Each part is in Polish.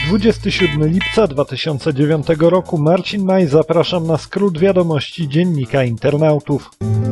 27 lipca 2009 roku. Marcin Maj, zapraszam na skrót wiadomości Dziennika Internautów.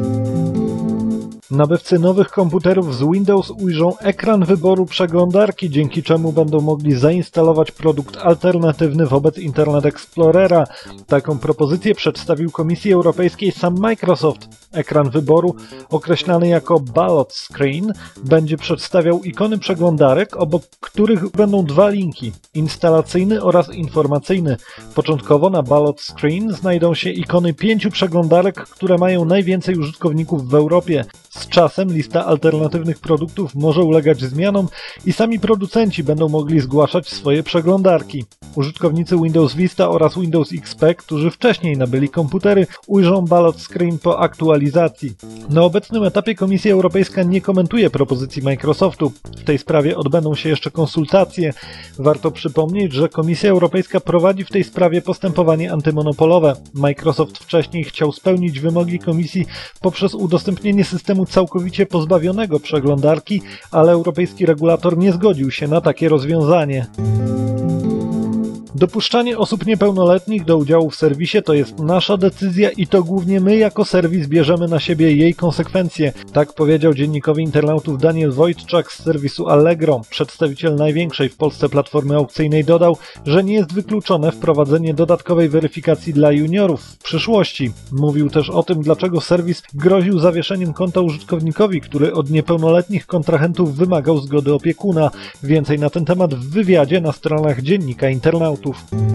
Nabywcy nowych komputerów z Windows ujrzą ekran wyboru przeglądarki, dzięki czemu będą mogli zainstalować produkt alternatywny wobec Internet Explorera. Taką propozycję przedstawił Komisji Europejskiej sam Microsoft. Ekran wyboru, określany jako ballot screen, będzie przedstawiał ikony przeglądarek, obok których będą dwa linki, instalacyjny oraz informacyjny. Początkowo na ballot screen znajdą się ikony 5 przeglądarek, które mają najwięcej użytkowników w Europie. Z czasem lista alternatywnych produktów może ulegać zmianom i sami producenci będą mogli zgłaszać swoje przeglądarki. Użytkownicy Windows Vista oraz Windows XP, którzy wcześniej nabyli komputery, ujrzą ballot screen po aktualizacji. Na obecnym etapie Komisja Europejska nie komentuje propozycji Microsoftu. W tej sprawie odbędą się jeszcze konsultacje. Warto przypomnieć, że Komisja Europejska prowadzi w tej sprawie postępowanie antymonopolowe. Microsoft wcześniej chciał spełnić wymogi Komisji poprzez udostępnienie systemu całkowicie pozbawionego przeglądarki, ale europejski regulator nie zgodził się na takie rozwiązanie. Dopuszczanie osób niepełnoletnich do udziału w serwisie to jest nasza decyzja i to głównie my jako serwis bierzemy na siebie jej konsekwencje. Tak powiedział dziennikowi internautów Daniel Wojtczak z serwisu Allegro. Przedstawiciel największej w Polsce platformy aukcyjnej dodał, że nie jest wykluczone wprowadzenie dodatkowej weryfikacji dla juniorów w przyszłości. Mówił też o tym, dlaczego serwis groził zawieszeniem konta użytkownikowi, który od niepełnoletnich kontrahentów wymagał zgody opiekuna. Więcej na ten temat w wywiadzie na stronach Dziennika Internautów.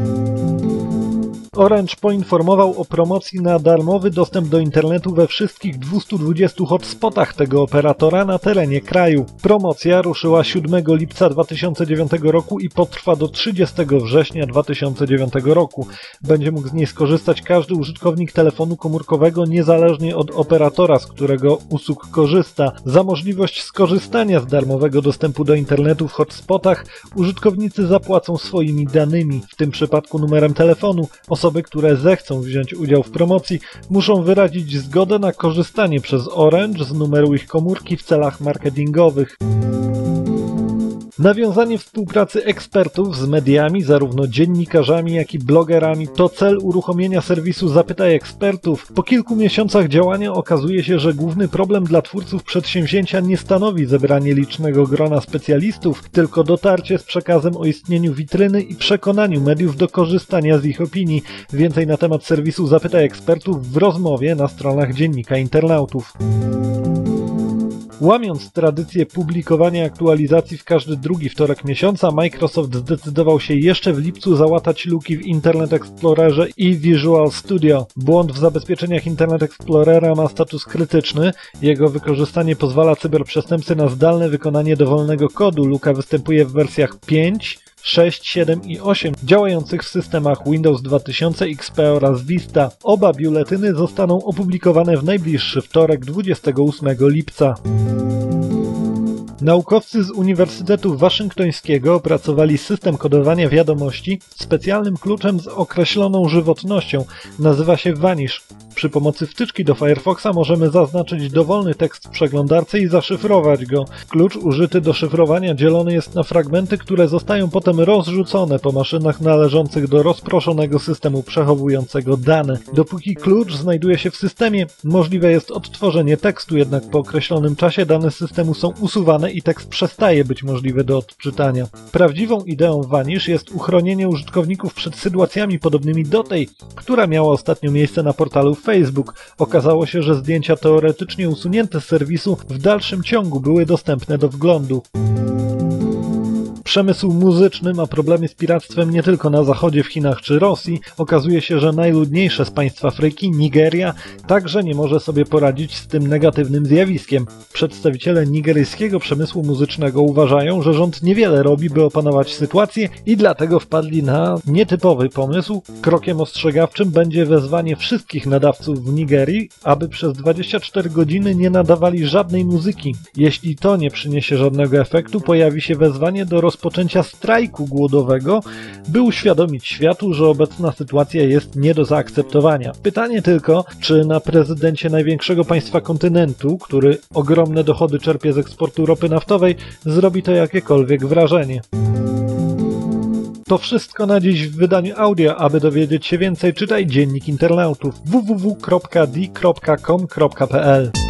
Orange poinformował o promocji na darmowy dostęp do internetu we wszystkich 220 hotspotach tego operatora na terenie kraju. Promocja ruszyła 7 lipca 2009 roku i potrwa do 30 września 2009 roku. Będzie mógł z niej skorzystać każdy użytkownik telefonu komórkowego niezależnie od operatora, z którego usług korzysta. Za możliwość skorzystania z darmowego dostępu do internetu w hotspotach użytkownicy zapłacą swoimi danymi, w tym przypadku numerem telefonu. Osoby, które zechcą wziąć udział w promocji, muszą wyrazić zgodę na korzystanie przez Orange z numeru ich komórki w celach marketingowych. Nawiązanie współpracy ekspertów z mediami, zarówno dziennikarzami, jak i blogerami, to cel uruchomienia serwisu Zapytaj Ekspertów. Po kilku miesiącach działania okazuje się, że główny problem dla twórców przedsięwzięcia nie stanowi zebranie licznego grona specjalistów, tylko dotarcie z przekazem o istnieniu witryny i przekonaniu mediów do korzystania z ich opinii. Więcej na temat serwisu Zapytaj Ekspertów w rozmowie na stronach Dziennika Internautów. Łamiąc tradycję publikowania aktualizacji w każdy drugi wtorek miesiąca, Microsoft zdecydował się jeszcze w lipcu załatać luki w Internet Explorerze i Visual Studio. Błąd w zabezpieczeniach Internet Explorera ma status krytyczny. Jego wykorzystanie pozwala cyberprzestępcy na zdalne wykonanie dowolnego kodu. Luka występuje w wersjach 5, 6, 7 i 8 działających w systemach Windows 2000 XP oraz Vista. Oba biuletyny zostaną opublikowane w najbliższy wtorek 28 lipca. Naukowcy z Uniwersytetu Waszyngtońskiego opracowali system kodowania wiadomości specjalnym kluczem z określoną żywotnością. Nazywa się Vanish. Przy pomocy wtyczki do Firefoxa możemy zaznaczyć dowolny tekst w przeglądarce i zaszyfrować go. Klucz użyty do szyfrowania dzielony jest na fragmenty, które zostają potem rozrzucone po maszynach należących do rozproszonego systemu przechowującego dane. Dopóki klucz znajduje się w systemie, możliwe jest odtworzenie tekstu, jednak po określonym czasie dane systemu są usuwane i tekst przestaje być możliwy do odczytania. Prawdziwą ideą Vanish jest uchronienie użytkowników przed sytuacjami podobnymi do tej, która miała ostatnio miejsce na portalu Facebook. Okazało się, że zdjęcia teoretycznie usunięte z serwisu w dalszym ciągu były dostępne do wglądu. Przemysł muzyczny ma problemy z piractwem nie tylko na zachodzie, w Chinach czy Rosji. Okazuje się, że najludniejsze z państw Afryki, Nigeria, także nie może sobie poradzić z tym negatywnym zjawiskiem. Przedstawiciele nigeryjskiego przemysłu muzycznego uważają, że rząd niewiele robi, by opanować sytuację i dlatego wpadli na nietypowy pomysł. Krokiem ostrzegawczym będzie wezwanie wszystkich nadawców w Nigerii, aby przez 24 godziny nie nadawali żadnej muzyki. Jeśli to nie przyniesie żadnego efektu, pojawi się wezwanie do rozpoczęcia strajku głodowego, by uświadomić światu, że obecna sytuacja jest nie do zaakceptowania. Pytanie tylko, czy na prezydencie największego państwa kontynentu, który ogromne dochody czerpie z eksportu ropy naftowej, zrobi to jakiekolwiek wrażenie. To wszystko na dziś w wydaniu audio. Aby dowiedzieć się więcej, czytaj Dziennik Internautów www.di.com.pl.